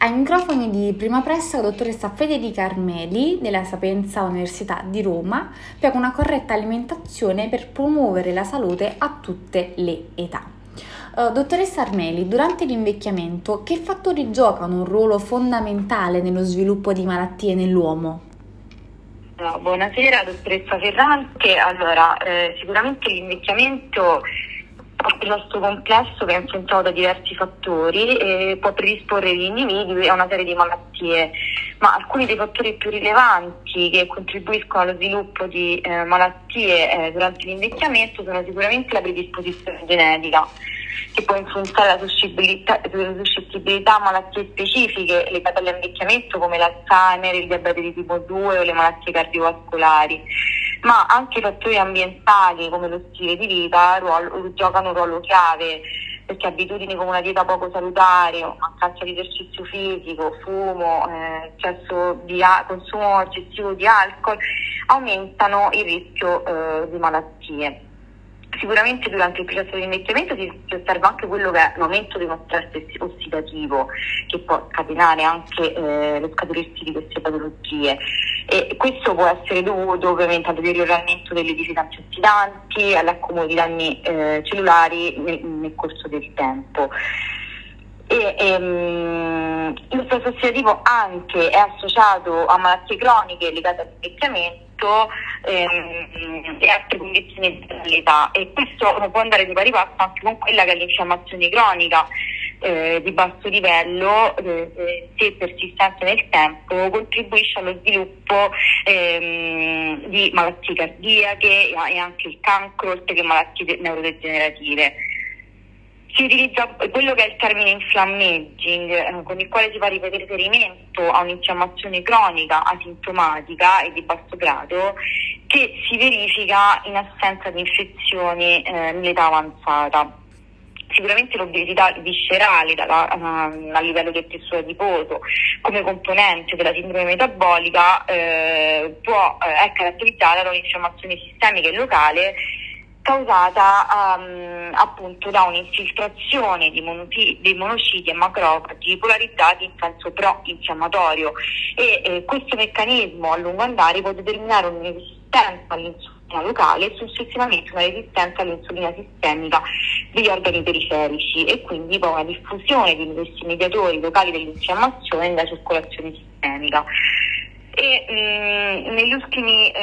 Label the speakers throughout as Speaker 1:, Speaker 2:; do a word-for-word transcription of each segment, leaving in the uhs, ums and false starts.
Speaker 1: Ai microfoni di Prima Pressa la dottoressa Federica Armeli della Sapienza Università di Roma per una corretta alimentazione per promuovere la salute a tutte le età. Uh, dottoressa Armeli, durante l'invecchiamento che fattori giocano un ruolo fondamentale nello sviluppo di malattie nell'uomo?
Speaker 2: Buonasera dottoressa Ferrante. Allora, eh, sicuramente l'invecchiamento è un processo complesso che è influenzato da diversi fattori e può predisporre gli individui a una serie di malattie, ma alcuni dei fattori più rilevanti che contribuiscono allo sviluppo di eh, malattie eh, durante l'invecchiamento sono sicuramente la predisposizione genetica, che può influenzare la suscettibilità, la suscettibilità a malattie specifiche legate all'invecchiamento come l'Alzheimer, il diabete di tipo due o le malattie cardiovascolari, ma anche fattori ambientali come lo stile di vita ruolo, giocano un ruolo chiave, perché abitudini come una dieta poco salutare, mancanza di esercizio fisico, fumo, eh, eccesso di a- consumo eccessivo di alcol aumentano il rischio eh, di malattie. Sicuramente durante il processo di invecchiamento si, si osserva anche quello che è l'aumento di uno stress ossidativo, che può scatenare anche eh, lo scaturirsi di queste patologie, e questo può essere dovuto ovviamente al deterioramento delle difese ossidanti, all'accumulo di danni eh, cellulari nel, nel corso del tempo. E, ehm, lo stress ossidativo anche è associato a malattie croniche legate all'invecchiamento ehm, e altre condizioni dell'età, e questo può andare di pari passo anche con quella che è l'infiammazione cronica eh, di basso livello, eh, se persistente nel tempo, contribuisce allo sviluppo ehm, di malattie cardiache e anche il cancro, oltre che malattie neurodegenerative. Si utilizza quello che è il termine inflammaging, eh, con il quale si fa riferimento a un'infiammazione cronica asintomatica e di basso grado che si verifica in assenza di infezioni eh, nell'età avanzata. Sicuramente l'obesità viscerale dalla, uh, a livello del tessuto adiposo come componente della sindrome metabolica eh, può, eh, è caratterizzata da un'infiammazione sistemica e locale causata um, appunto da un'infiltrazione di monoti- dei monociti e macrofagi polarizzati in senso pro-infiammatorio, e eh, questo meccanismo a lungo andare può determinare una resistenza all'insulina locale e successivamente una resistenza all'insulina sistemica degli organi periferici, e quindi poi una diffusione di questi mediatori locali dell'infiammazione nella circolazione sistemica. E mh, negli ultimi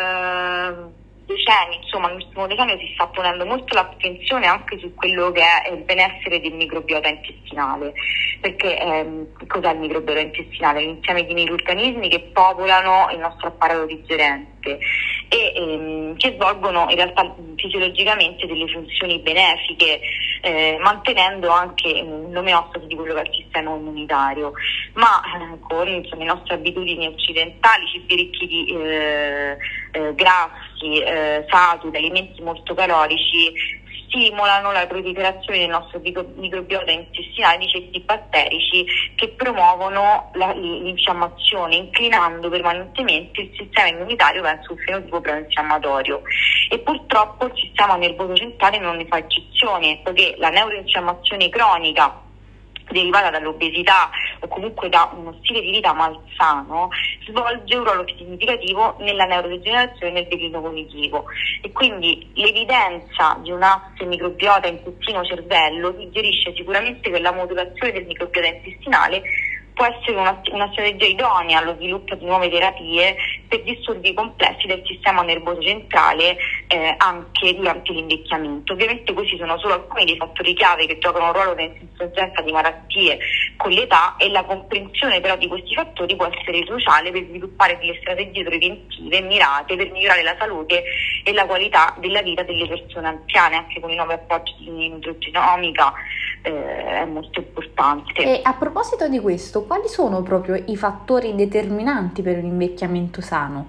Speaker 2: eh, decenni, insomma, nell'ultimo decennio si sta ponendo molto l'attenzione anche su quello che è il benessere del microbiota intestinale, perché ehm, cos'è il microbiota intestinale? È l'insieme di microrganismi che popolano il nostro apparato digerente e ehm, che svolgono in realtà fisiologicamente delle funzioni benefiche, eh, mantenendo anche l'omeostasi di quello che è il sistema immunitario, ma eh, con insomma, le nostre abitudini occidentali, cibi ricchi di eh, eh, grassi, eh, saturi, alimenti molto calorici, stimolano la proliferazione del nostro microbiota intestinale di ceppi batterici che promuovono la, l'infiammazione, inclinando permanentemente il sistema immunitario verso un fenotipo pro-infiammatorio. E purtroppo il sistema nervoso centrale non ne fa eccezione, poiché la neuroinfiammazione cronica derivata dall'obesità o comunque da uno stile di vita malsano svolge un ruolo significativo nella neurodegenerazione e nel declino cognitivo, e quindi l'evidenza di un asse microbiota intestino-cervello suggerisce sicuramente che la modulazione del microbiota intestinale può essere una, una strategia idonea allo sviluppo di nuove terapie per disturbi complessi del sistema nervoso centrale eh, anche durante l'invecchiamento. Ovviamente questi sono solo alcuni dei fattori chiave che giocano un ruolo nell'insorgenza di malattie con l'età, e la comprensione però di questi fattori può essere cruciale per sviluppare delle strategie preventive mirate per migliorare la salute e la qualità della vita delle persone anziane, anche con i nuovi approcci di nutrigenomica. Eh, è molto importante.
Speaker 1: E a proposito di questo, quali sono proprio i fattori determinanti per un invecchiamento sano?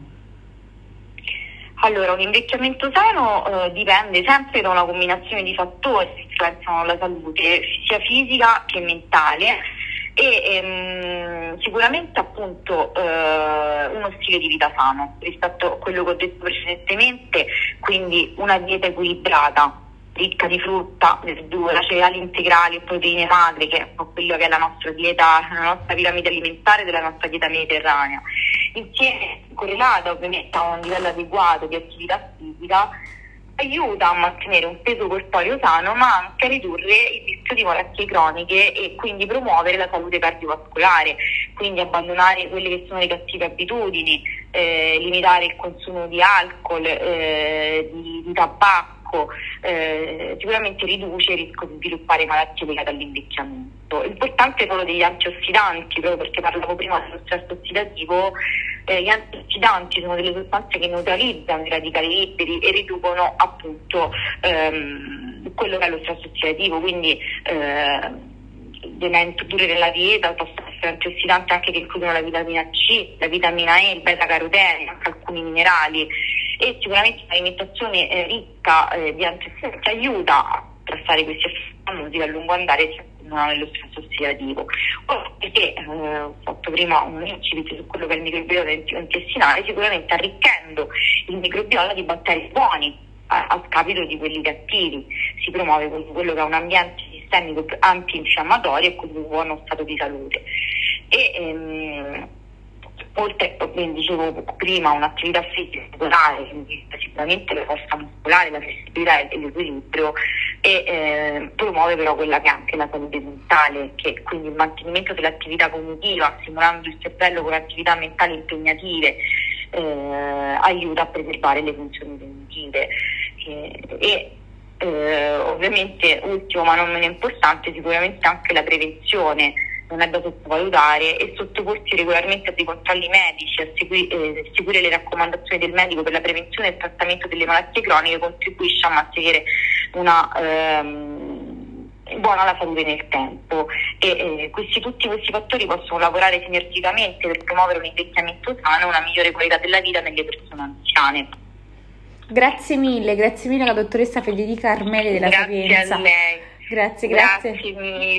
Speaker 2: Allora, un invecchiamento sano eh, dipende sempre da una combinazione di fattori che influenzano la salute, sia fisica che mentale, e ehm, sicuramente appunto eh, uno stile di vita sano rispetto a quello che ho detto precedentemente, quindi una dieta equilibrata, ricca di frutta, verdura, cereali integrali e proteine magre, che è un po' quello che è la nostra dieta, la nostra piramide alimentare della nostra dieta mediterranea. Insieme, correlata ovviamente a un livello adeguato di attività fisica, aiuta a mantenere un peso corporeo sano, ma anche a ridurre il rischio di malattie croniche e quindi promuovere la salute cardiovascolare, quindi abbandonare quelle che sono le cattive abitudini, eh, limitare il consumo di alcol, eh, di, di tabacco, eh, sicuramente riduce il rischio di sviluppare malattie legate all'invecchiamento. L'importante è quello degli antiossidanti, proprio perché parlavo prima dello stress ossidativo. Eh, gli antiossidanti sono delle sostanze che neutralizzano i radicali liberi e riducono appunto ehm, quello che è lo stress ossidativo, quindi eh, da introdurre nella dieta possono essere antiossidanti anche che includono la vitamina C, la vitamina E, il beta carotene, anche alcuni minerali, e sicuramente un'alimentazione eh, ricca eh, di antiossidanti aiuta a trattare questi effetti famosi che a lungo andare si accumulano nello stress ossidativo. Perché eh, ho fatto prima un incipit su quello che è il microbiota intestinale, sicuramente arricchendo il microbiota di batteri buoni a, a scapito di quelli cattivi, si promuove quello che è un ambiente sistemico antinfiammatorio e quindi un buono stato di salute. E ehm, oltre, come dicevo prima, un'attività fisica regolare, quindi sicuramente la forza muscolare, la flessibilità e l'equilibrio, e eh, promuove però quella che è anche la salute mentale, che quindi il mantenimento dell'attività cognitiva, stimolando il cervello con attività mentali impegnative, eh, aiuta a preservare le funzioni cognitive. Eh, e eh, ovviamente, ultimo ma non meno importante, sicuramente anche la prevenzione non è da sottovalutare, e sottoporsi regolarmente a dei controlli medici, a segui, eh, seguire le raccomandazioni del medico per la prevenzione e il trattamento delle malattie croniche contribuisce a mantenere una ehm, buona la salute nel tempo, e eh, questi, tutti questi fattori possono lavorare sinergicamente per promuovere un invecchiamento sano e una migliore qualità della vita nelle persone anziane.
Speaker 1: Grazie mille, grazie mille alla dottoressa Federica Armeli della
Speaker 2: Grazie
Speaker 1: Sapienza.
Speaker 2: a lei.
Speaker 1: Grazie, grazie.
Speaker 2: Grazie mille.